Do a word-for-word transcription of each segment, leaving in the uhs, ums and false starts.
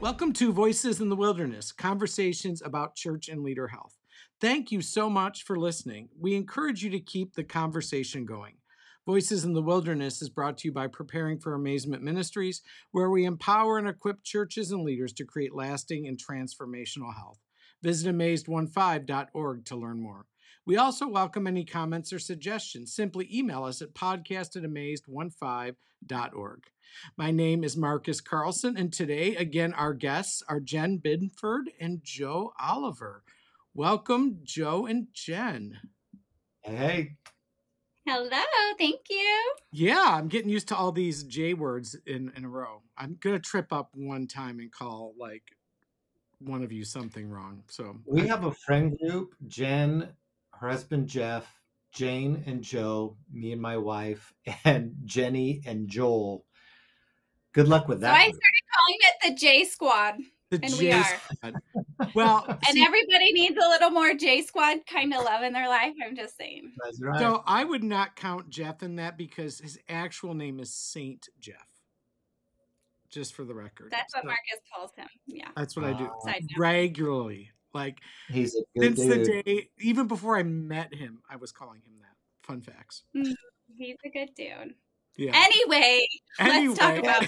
Welcome to Voices in the Wilderness, conversations about church and leader health. Thank you so much for listening. We encourage you to keep the conversation going. Voices in the Wilderness is brought to you by Preparing for Amazement Ministries, where we empower and equip churches and leaders to create lasting and transformational health. Visit amazed fifteen dot org to learn more. We also welcome any comments or suggestions. Simply email us at podcast at amazed fifteen dot org. My name is Marcus Carlson, and today, again, our guests are Jen Binford and Joe Oliver. Welcome, Joe and Jen. Hey. Hello, thank you. Yeah, I'm getting used to all these J words in, in a row. I'm going to trip up one time and call, like, one of you something wrong. So we have a friend group, Jen, her husband Jeff, Jane and Joe, me and my wife, and Jenny and Joel. Good luck with that. So I started calling it the J Squad. The and J we are. Squad. Well, and see, everybody needs a little more J Squad kind of love in their life. I'm just saying. That's right. So I would not count Jeff in that because his actual name is Saint Jeff. Just for the record. That's what so, Marcus calls him. Yeah. That's what uh, I do Side regularly. Like he's a good since dude. the day, even before I met him, I was calling him that. Fun facts. Mm, he's a good dude. Yeah. Anyway, anyway. let's talk about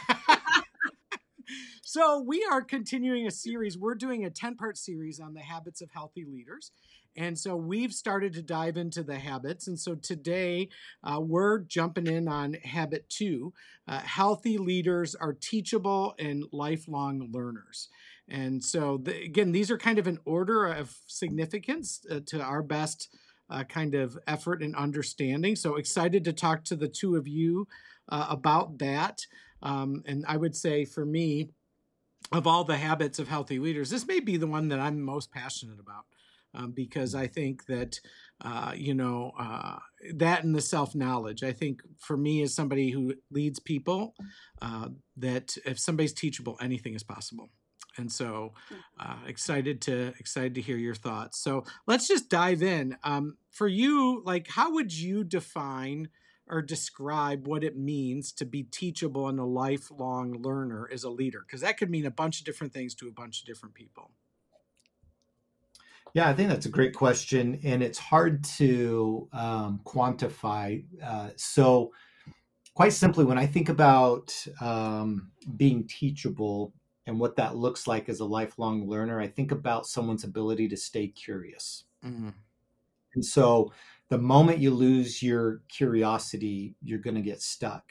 So we are continuing a series. We're doing a ten-part series on the habits of healthy leaders. And so we've started to dive into the habits. And so today uh, we're jumping in on habit two. Uh, healthy leaders are teachable and lifelong learners. And so, the, again, these are kind of an order of significance uh, to our best uh, kind of effort and understanding. So excited to talk to the two of you uh, about that. Um, and I would say for me, of all the habits of healthy leaders, this may be the one that I'm most passionate about. Um, because I think that, uh, you know, uh, that and the self-knowledge, I think for me as somebody who leads people, uh, that if somebody's teachable, anything is possible. And so uh, excited to excited to hear your thoughts. So let's just dive in. Um, for you, like, how would you define or describe what it means to be teachable and a lifelong learner as a leader? Because that could mean a bunch of different things to a bunch of different people. Yeah, I think that's a great question, and it's hard to um, quantify. Uh, so quite simply, when I think about um, being teachable and what that looks like as a lifelong learner, I think about someone's ability to stay curious. Mm-hmm. And so the moment you lose your curiosity, you're going to get stuck.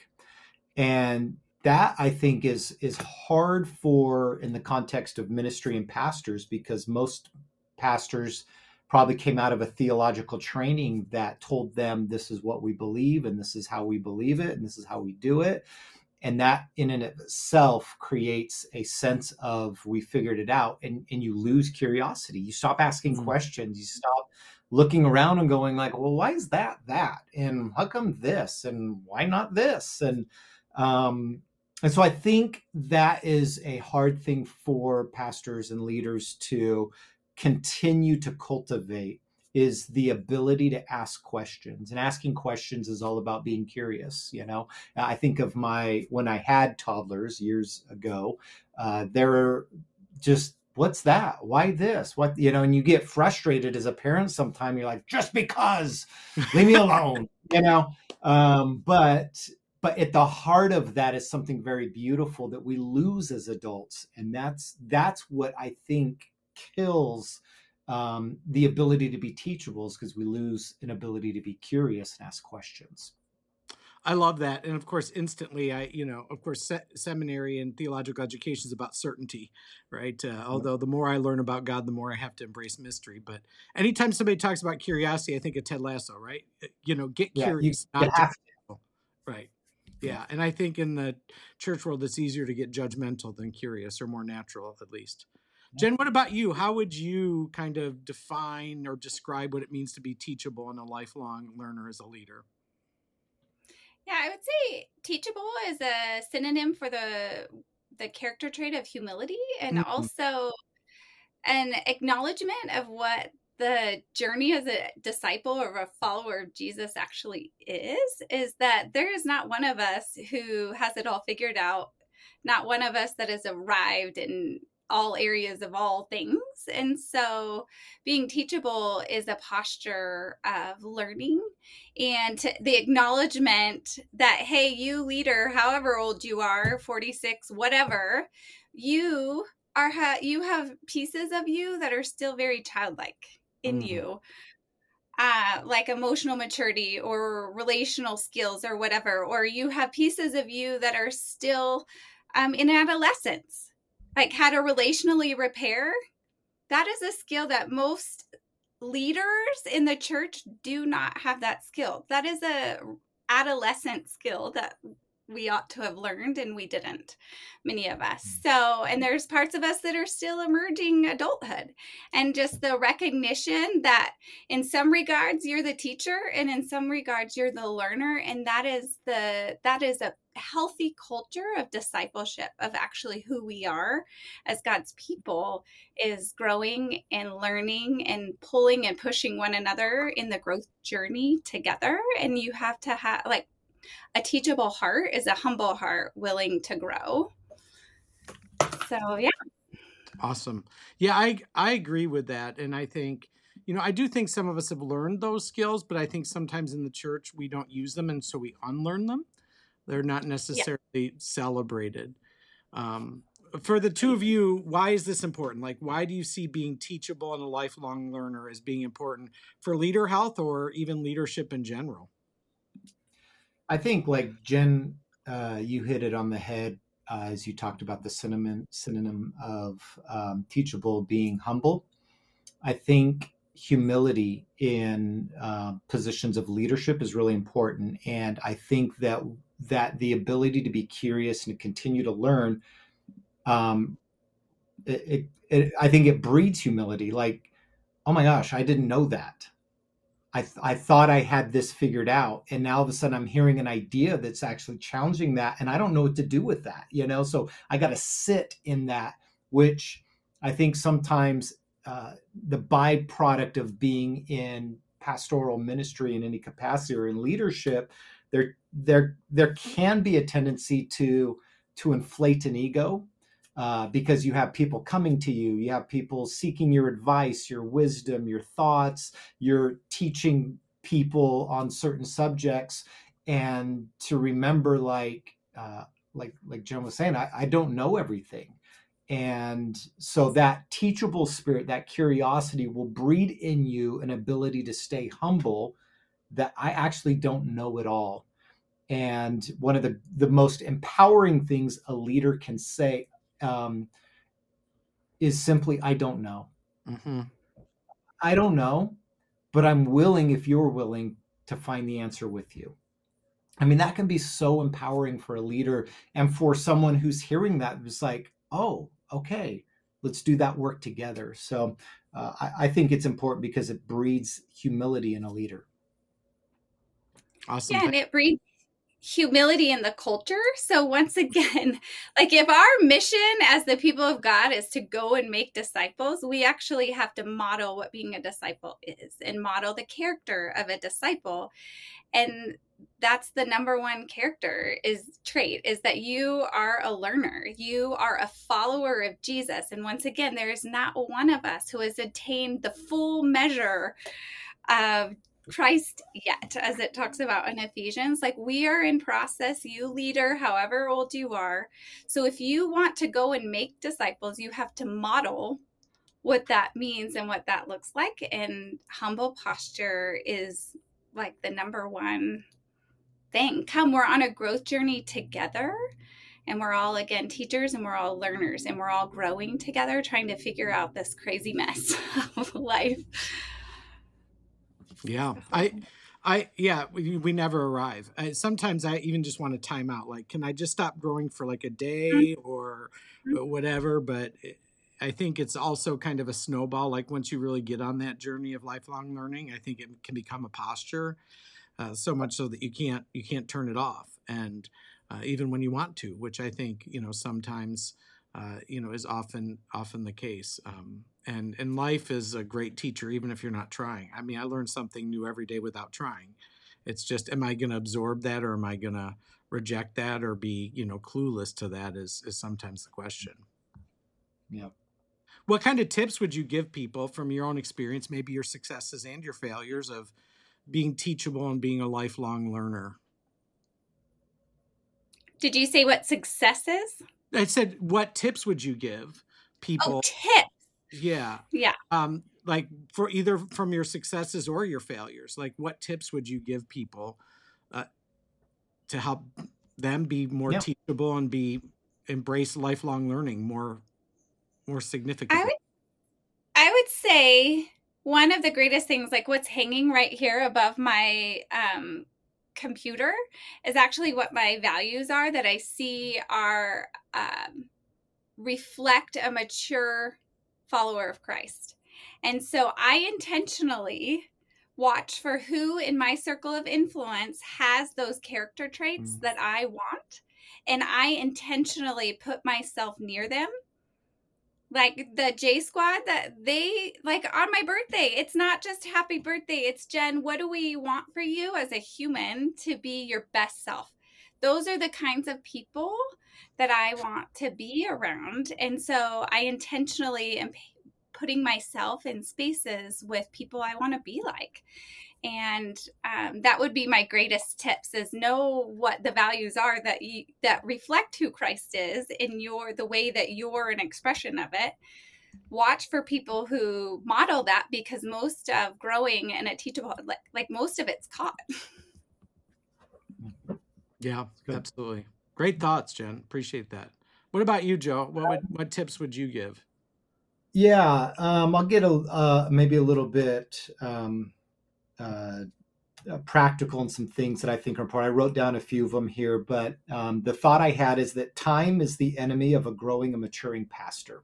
And that, I think, is is hard for in the context of ministry and pastors, because most pastors probably came out of a theological training that told them this is what we believe and this is how we believe it and this is how we do it. And that in and of itself creates a sense of we figured it out, and, and you lose curiosity. You stop asking mm-hmm. questions. You stop looking around and going like, well, why is that that? And how come this? And why not this? And um, and so I think that is a hard thing for pastors and leaders to continue to cultivate, is the ability to ask questions. And asking questions is all about being curious. You know, I think of my, when I had toddlers years ago, uh, they're just, what's that? Why this? What, you know, and you get frustrated as a parent sometimes. You're like, just because, leave me alone, you know? Um, but, but at the heart of that is something very beautiful that we lose as adults. And that's, that's what I think kills um, the ability to be teachable, because we lose an ability to be curious and ask questions. I love that. And of course, instantly, I, you know, of course, se- seminary and theological education is about certainty, right? Uh, although the more I learn about God, the more I have to embrace mystery. But anytime somebody talks about curiosity, I think of Ted Lasso, right? You know, get yeah, curious. You, you not have to. Right. Yeah. And I think in the church world, it's easier to get judgmental than curious, or more natural, at least. Jen, what about you? How would you kind of define or describe what it means to be teachable and a lifelong learner as a leader? Yeah, I would say teachable is a synonym for the the character trait of humility, and mm-hmm. also an acknowledgement of what the journey as a disciple or a follower of Jesus actually is, is that there is not one of us who has it all figured out not one of us that has arrived in all areas of all things. And so being teachable is a posture of learning and the acknowledgement that, hey, you leader, however old you are, forty-six, whatever, you are, ha- you have pieces of you that are still very childlike in Mm. you. Uh, like emotional maturity or relational skills or whatever, or you have pieces of you that are still um, in adolescence, like how to relationally repair. That is a skill that most leaders in the church do not have that skill. That is a adolescent skill that we ought to have learned, and we didn't, many of us. So, and there's parts of us that are still emerging adulthood, and just the recognition that in some regards you're the teacher and in some regards you're the learner, and that is the that is a healthy culture of discipleship, of actually who we are as God's people, is growing and learning and pulling and pushing one another in the growth journey together. And you have to have, like, a teachable heart is a humble heart willing to grow. So, yeah. Awesome. Yeah, I I agree with that. And I think, you know, I do think some of us have learned those skills, but I think sometimes in the church we don't use them, and so we unlearn them. They're not necessarily yeah. celebrated. Um, for the two of you, why is this important? Like, why do you see being teachable and a lifelong learner as being important for leader health or even leadership in general? I think, like Jen, uh, you hit it on the head uh, as you talked about the synonym synonym of um, teachable being humble. I think humility in uh, positions of leadership is really important, and I think that that the ability to be curious and to continue to learn, um, it, it, it, I think it breeds humility. Like, oh my gosh, I didn't know that. I, th- I thought I had this figured out, and now all of a sudden I'm hearing an idea that's actually challenging that, and I don't know what to do with that, you know. So I got to sit in that, which I think sometimes uh, the byproduct of being in pastoral ministry in any capacity or in leadership, there there there can be a tendency to to inflate an ego. Uh, because you have people coming to you, you have people seeking your advice, your wisdom, your thoughts, you're teaching people on certain subjects, and to remember, like uh, like like Jen was saying, I, I don't know everything, and so that teachable spirit, that curiosity, will breed in you an ability to stay humble. That I actually don't know it all, and one of the the most empowering things a leader can say um, is simply, "I don't know. Mm-hmm. I don't know." But I'm willing, if you're willing, to find the answer with you. I mean, that can be so empowering for a leader, and for someone who's hearing that, it's like, oh, okay, let's do that work together. So uh, I, I think it's important because it breeds humility in a leader. Awesome. Yeah, and it breeds humility in the culture. So once again, like, if our mission as the people of God is to go and make disciples, we actually have to model what being a disciple is and model the character of a disciple. And that's the number one character is trait, is that you are a learner. You are a follower of Jesus. And once again, there is not one of us who has attained the full measure of Christ yet, as it talks about in Ephesians. Like, we are in process, you leader, however old you are. So if you want to go and make disciples, you have to model what that means and what that looks like. And humble posture is like the number one thing. Come, we're on a growth journey together, and we're all, again, teachers, and we're all learners, and we're all growing together, trying to figure out this crazy mess of life. Yeah, I, I, yeah, we, we never arrive. I, sometimes I even just want to time out. Like, can I just stop growing for like a day or whatever? But it, I think it's also kind of a snowball. Like, once you really get on that journey of lifelong learning, I think it can become a posture, uh, so much so that you can't you can't turn it off. And uh, even when you want to, which I think, you know, sometimes uh, you know is often often the case. Um, and and life is a great teacher, even if you're not trying. I mean, I learn something new every day without trying. It's just, am I going to absorb that, or am I going to reject that, or be, you know, clueless to that is, is sometimes the question. Yeah. What kind of tips would you give people from your own experience, maybe your successes and your failures, of being teachable and being a lifelong learner? Did you say what success is? I said, what tips would you give people? Oh, tips. Yeah. Yeah. Um, like for either from your successes or your failures, like what tips would you give people uh, to help them be more Yeah. teachable and be embrace lifelong learning more, more significantly? I would, I would say one of the greatest things, like what's hanging right here above my um, computer, is actually what my values are that I see are um, reflect a mature follower of Christ. And so I intentionally watch for who in my circle of influence has those character traits mm. that I want. And I intentionally put myself near them. Like the J Squad, that they, like on my birthday, it's not just happy birthday. It's Jen, what do we want for you as a human to be your best self? Those are the kinds of people that I want to be around. And so I intentionally am putting myself in spaces with people I want to be like. And um, that would be my greatest tips, is know what the values are that you, that reflect who Christ is in your, the way that you're an expression of it. Watch for people who model that, because most of growing in a teachable, like, like most of it's caught. Yeah, absolutely. Great thoughts, Jen. Appreciate that. What about you, Joe? What would, what tips would you give? Yeah, um, I'll get a uh, maybe a little bit um, uh, uh, practical in some things that I think are important. I wrote down a few of them here, but um, the thought I had is that time is the enemy of a growing and maturing pastor.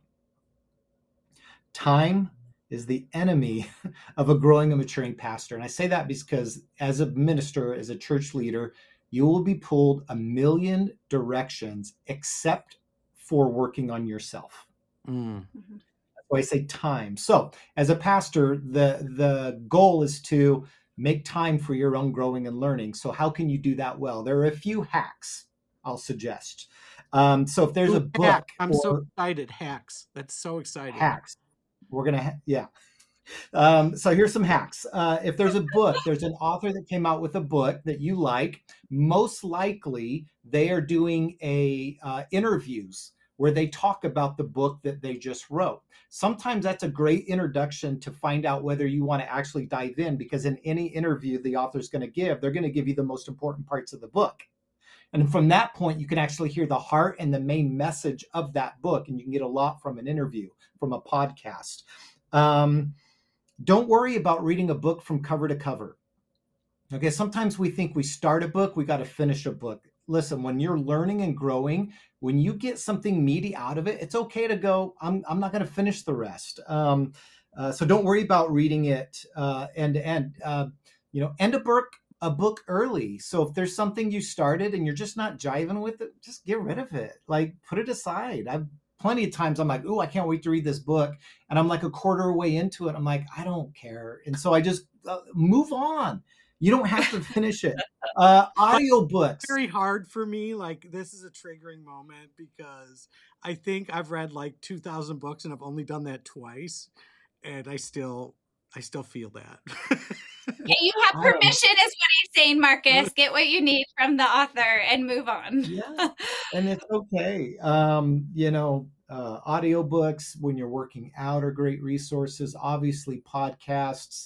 Time is the enemy of a growing and maturing pastor. And I say that because as a minister, as a church leader, you will be pulled a million directions except for working on yourself. Mm. That's why I say time. So as a pastor, the, the goal is to make time for your own growing and learning. So how can you do that well? There are a few hacks I'll suggest. Um, so if there's Ooh, a book. Hack. I'm so excited. Hacks. That's so exciting. Hacks. We're going to, ha- yeah. Um, so here's some hacks. Uh, if there's a book, there's an author that came out with a book that you like, most likely they are doing a uh, interviews where they talk about the book that they just wrote. Sometimes that's a great introduction to find out whether you want to actually dive in, because in any interview the author's going to give, they're going to give you the most important parts of the book. And from that point, you can actually hear the heart and the main message of that book, and you can get a lot from an interview, from a podcast. Um, Don't worry about reading a book from cover to cover. Okay, sometimes we think we start a book, we got to finish a book. Listen, when you're learning and growing, when you get something meaty out of it, it's okay to go, I'm, I'm not going to finish the rest. Um, uh, so don't worry about reading it uh, end to end. Uh, you know, end a book, a book early. So if there's something you started and you're just not jiving with it, just get rid of it. Like, put it aside. I've plenty of times I'm like, oh, I can't wait to read this book. And I'm like a quarter way into it. I'm like, I don't care. And so I just uh, move on. You don't have to finish it. Uh, audiobooks. It's very hard for me. Like, this is a triggering moment because I think I've read like two thousand books and I've only done that twice. And I still, I still feel that. Okay, you have permission is what he's saying, Marcus. Get what you need from the author and move on. Yeah, and it's okay. Um, you know, uh, audiobooks when you're working out are great resources. Obviously, podcasts.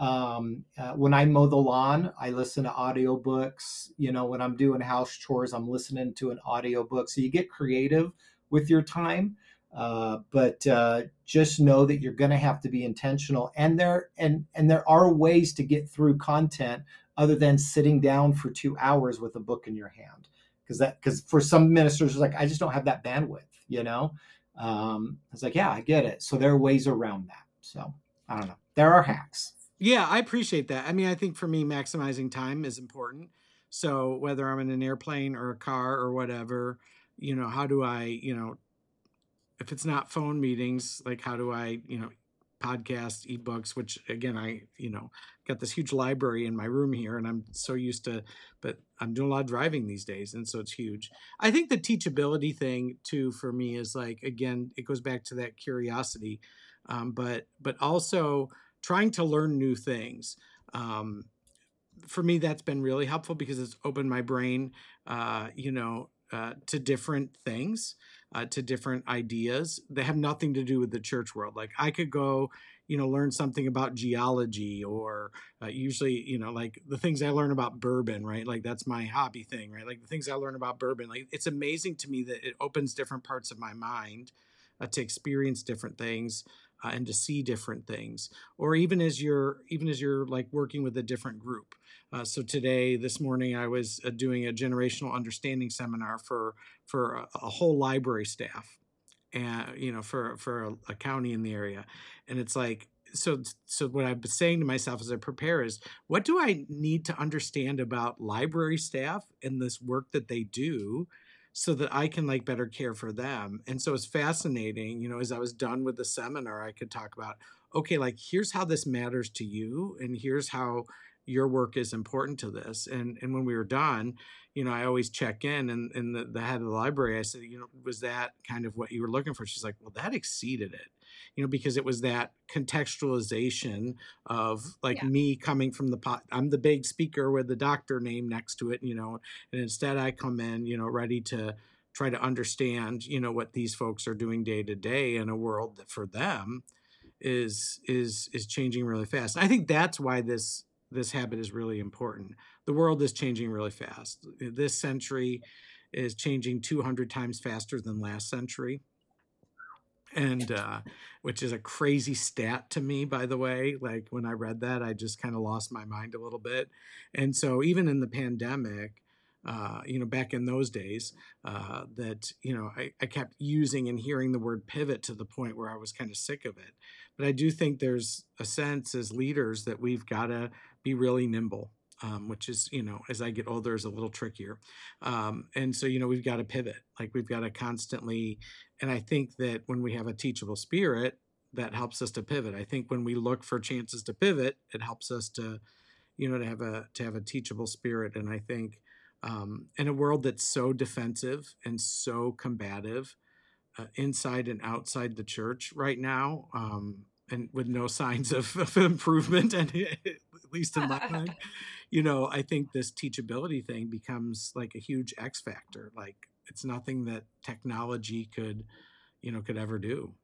Um, uh, when I mow the lawn, I listen to audiobooks. You know, when I'm doing house chores, I'm listening to an audiobook. So you get creative with your time. Uh, but uh, just know that you're going to have to be intentional, and there and and there are ways to get through content other than sitting down for two hours with a book in your hand, because that because for some ministers, it's like, I just don't have that bandwidth. You know, um, it's like, yeah, I get it. So there are ways around that. So I don't know. There are hacks. Yeah, I appreciate that. I mean, I think for me, maximizing time is important. So whether I'm in an airplane or a car or whatever, you know, how do I, you know, if it's not phone meetings, like how do I, you know, podcasts, ebooks, which again, I, you know, got this huge library in my room here and I'm so used to, but I'm doing a lot of driving these days. And so it's huge. I think the teachability thing too, for me is like, again, it goes back to that curiosity, um, but, but also trying to learn new things. Um, for me, that's been really helpful because it's opened my brain, uh, you know, uh, to different things, uh, to different ideas that have nothing to do with the church world. Like I could go, you know, learn something about geology or uh, usually, you know, like the things I learn about bourbon, right? Like that's my hobby thing, right? Like the things I learn about bourbon, like it's amazing to me that it opens different parts of my mind uh, to experience different things. Uh, and to see different things, or even as you're even as you're like working with a different group. Uh, so today, this morning, I was uh, doing a generational understanding seminar for for a, a whole library staff, and you know, for for a, a county in the area, and it's like. So, so what I've been saying to myself as I prepare is, what do I need to understand about library staff and this work that they do, so that I can like better care for them? And so it's fascinating, you know, as I was done with the seminar, I could talk about, okay, like here's how this matters to you, and here's how your work is important to this. And and when we were done, you know, I always check in, and, and the, the head of the library, I said, you know, was that kind of what you were looking for? She's like, well, that exceeded it, you know, because it was that contextualization of like Yeah. me coming from the pot. I'm the big speaker with the doctor name next to it, you know, and instead I come in, you know, ready to try to understand, you know, what these folks are doing day to day in a world that for them is is is changing really fast. I think that's why this this habit is really important. The world is changing really fast. This century is changing two hundred times faster than last century. And uh, which is a crazy stat to me, by the way. Like when I read that, I just kind of lost my mind a little bit. And so even in the pandemic, uh, you know, back in those days, uh, that, you know, I, I kept using and hearing the word pivot to the point where I was kind of sick of it. But I do think there's a sense as leaders that we've got to be really nimble. Um, which is, you know, as I get older, is a little trickier. Um, and so, you know, we've got to pivot. Like we've got to constantly, and I think that when we have a teachable spirit, that helps us to pivot. I think when we look for chances to pivot, it helps us to, you know, to have a to have a teachable spirit. And I think um, in a world that's so defensive and so combative, uh, inside and outside the church right now, um, and with no signs of, of improvement, and at least in my mind, you know, I think this teachability thing becomes like a huge X factor. Like it's nothing that technology could, you know, could ever do.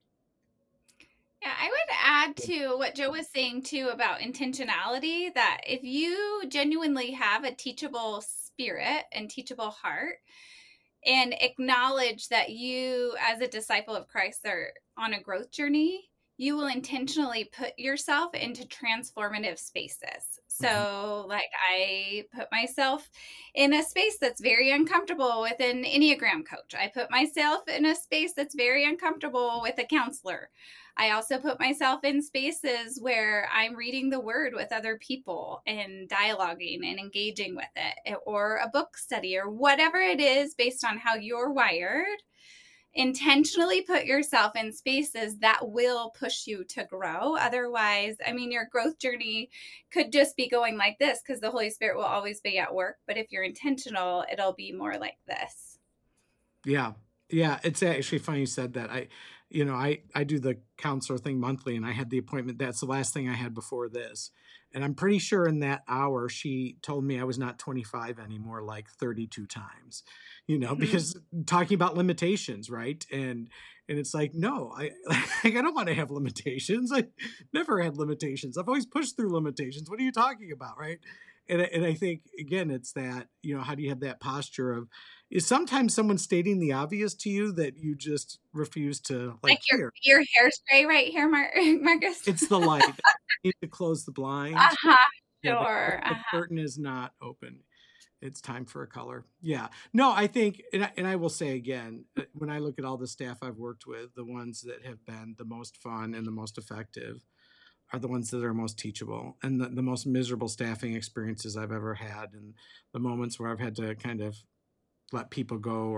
Yeah, I would add to what Joe was saying too about intentionality, that if you genuinely have a teachable spirit and teachable heart, and acknowledge that you as a disciple of Christ are on a growth journey, you will intentionally put yourself into transformative spaces. So mm-hmm. like I put myself in a space that's very uncomfortable with an Enneagram coach. I put myself in a space that's very uncomfortable with a counselor. I also put myself in spaces where I'm reading the word with other people and dialoguing and engaging with it, or a book study or whatever it is based on how you're wired. Intentionally put yourself in spaces that will push you to grow. Otherwise, I mean, your growth journey could just be going like this because the Holy Spirit will always be at work. But if you're intentional, it'll be more like this. Yeah. Yeah. It's actually funny you said that. I, you know, I, I do the counselor thing monthly, and I had the appointment. That's the last thing I had before this. And I'm pretty sure in that hour, she told me I was not twenty-five anymore, like thirty-two times, you know, mm-hmm. because talking about limitations, right? And, and it's like, no, I, like, I don't want to have limitations. I never had limitations. I've always pushed through limitations. What are you talking about? Right. And, and I think, again, it's that, you know, how do you have that posture of, is sometimes someone stating the obvious to you that you just refuse to like, like your, your hairspray right here, Mar- Marcus. It's the light. You need to close the blind. Uh-huh. Yeah, sure. the, the uh-huh. curtain is not open. It's time for a color. Yeah. No, I think, and I, and I will say again, when I look at all the staff I've worked with, the ones that have been the most fun and the most effective are the ones that are most teachable, and the, the most miserable staffing experiences I've ever had, and the moments where I've had to kind of let people go or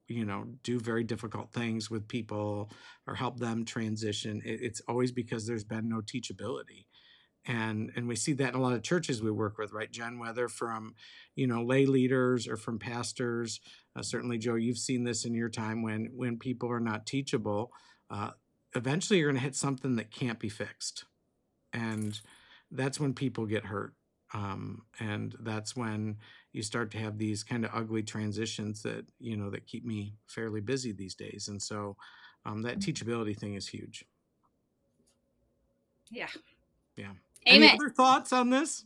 you know, do very difficult things with people or help them transition, it, it's always because there's been no teachability. And and we see that in a lot of churches we work with, right, Jen? Whether from, you know, lay leaders or from pastors. Uh, certainly, Joe, you've seen this in your time when when people are not teachable. Uh, eventually, you're going to hit something that can't be fixed, and that's when people get hurt. Um, and that's when you start to have these kind of ugly transitions that, you know, that keep me fairly busy these days. And so um, that teachability thing is huge. Yeah. Yeah. Amen. Any other thoughts on this?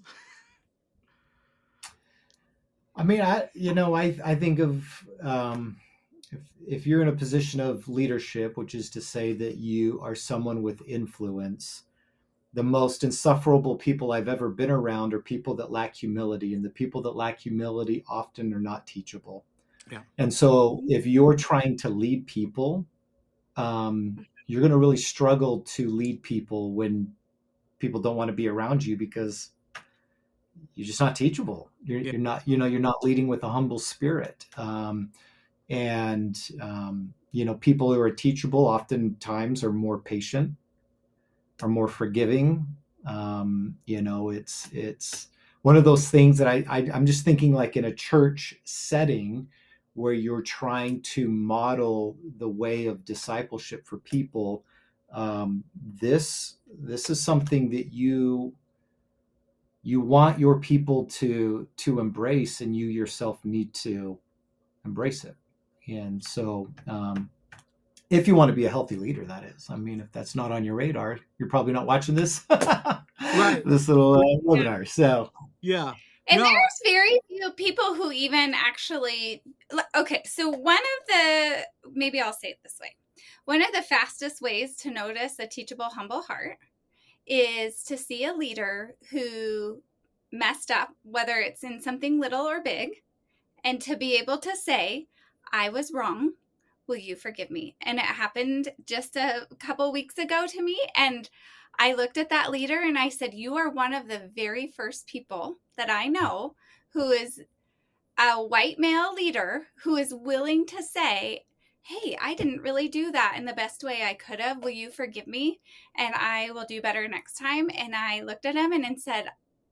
I mean, I, you know, I, I think of, um, if, if you're in a position of leadership, which is to say that you are someone with influence, the most insufferable people I've ever been around are people that lack humility, and the people that lack humility often are not teachable. Yeah. And so if you're trying to lead people, um, you're going to really struggle to lead people when people don't want to be around you, because you're just not teachable. You're, Yeah. you're not, you know, you're not leading with a humble spirit. Um, and, um, you know, people who are teachable oftentimes are more patient, are more forgiving. Um, you know, it's, it's one of those things that I, I, I'm just thinking, like in a church setting where you're trying to model the way of discipleship for people. Um, this, this is something that you, you want your people to, to embrace, and you yourself need to embrace it. And so, um, if you want to be a healthy leader, that is. I mean, if that's not on your radar, you're probably not watching this, right. this little uh, webinar. So, yeah. And No. there's very few people who even actually, okay, so one of the, maybe I'll say it this way. One of the fastest ways to notice a teachable, humble heart is to see a leader who messed up, whether it's in something little or big, and to be able to say, I was wrong. Will you forgive me? And it happened just a couple weeks ago to me. And I looked at that leader and I said, you are one of the very first people that I know who is a white male leader who is willing to say, hey, I didn't really do that in the best way I could have. Will you forgive me? And I will do better next time. And I looked at him and, and said,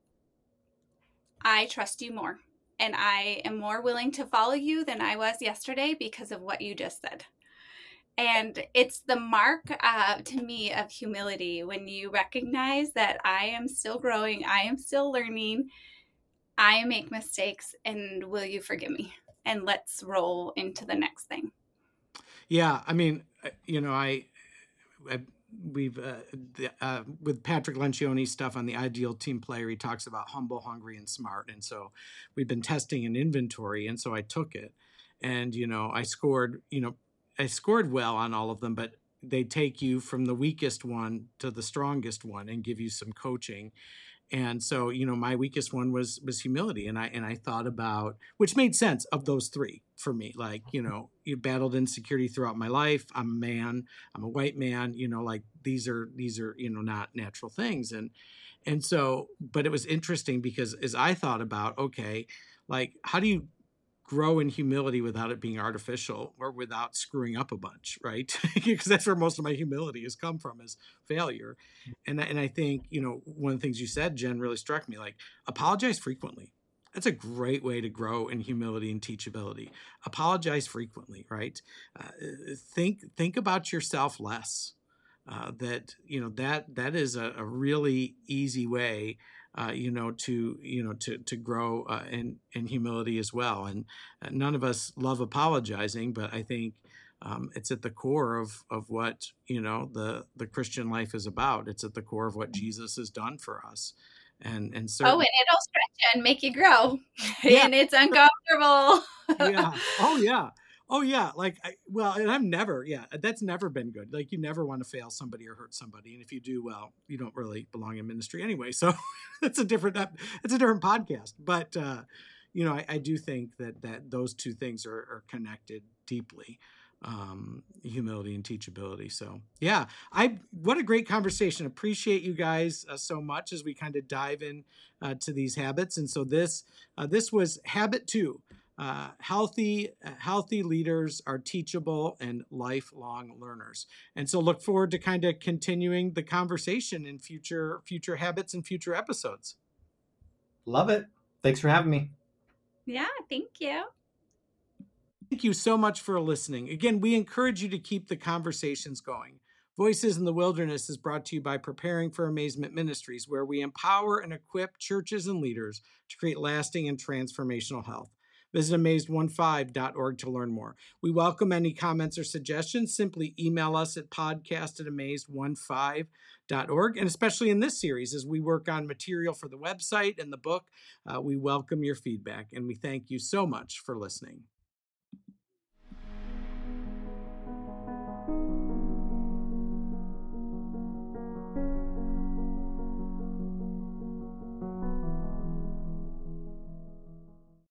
I trust you more. And I am more willing to follow you than I was yesterday because of what you just said. And it's the mark uh, to me of humility when you recognize that I am still growing, I am still learning, I make mistakes, and will you forgive me? And let's roll into the next thing. Yeah, I mean, you know, I, I we've uh, the, uh, with Patrick Lencioni's stuff on the ideal team player, he talks about humble, hungry, and smart. And so we've been testing an inventory, and so I took it, and you know, I scored, you know, I scored well on all of them, but they take you from the weakest one to the strongest one and give you some coaching. And so, you know, my weakest one was was humility, and I and I thought about, which made sense of those three for me. Like, you know, you battled insecurity throughout my life. I'm a man. I'm a white man. You know, like these are these are you know not natural things, and and so, but it was interesting because as I thought about, okay, like how do you grow in humility without it being artificial or without screwing up a bunch, right? Because that's where most of my humility has come from, is failure. And, and I think, you know, one of the things you said, Jen, really struck me, like apologize frequently. That's a great way to grow in humility and teachability. Apologize frequently, right? Uh, think, think about yourself less. Uh, that, you know, that, that is a, a really easy way Uh, you know, to, you know, to, to grow uh, in, in humility as well. And uh, none of us love apologizing, but I think um, it's at the core of, of what, you know, the, the Christian life is about. It's at the core of what Jesus has done for us. And, and certainly, oh, and it'll stretch you and make you grow. Yeah. And it's uncomfortable. yeah. Oh, yeah. Oh, yeah. Like, I, well, and I'm never, yeah, that's never been good. Like, you never want to fail somebody or hurt somebody. And if you do, well, you don't really belong in ministry anyway. So it's a different, it's a different podcast. But, uh, you know, I, I do think that, that those two things are, are connected deeply, um, humility and teachability. So, yeah, I, what a great conversation. Appreciate you guys uh, so much as we kind of dive in uh, to these habits. And so this, uh, this was habit two. Uh, healthy, healthy leaders are teachable and lifelong learners. And so look forward to kind of continuing the conversation in future, future habits and future episodes. Love it. Thanks for having me. Yeah, thank you. Thank you so much for listening. Again, we encourage you to keep the conversations going. Voices in the Wilderness is brought to you by Preparing for Amazement Ministries, where we empower and equip churches and leaders to create lasting and transformational health. Visit amazed fifteen dot org to learn more. We welcome any comments or suggestions. Simply email us at podcast at amazed fifteen dot org. And especially in this series, as we work on material for the website and the book, uh, we welcome your feedback. And we thank you so much for listening.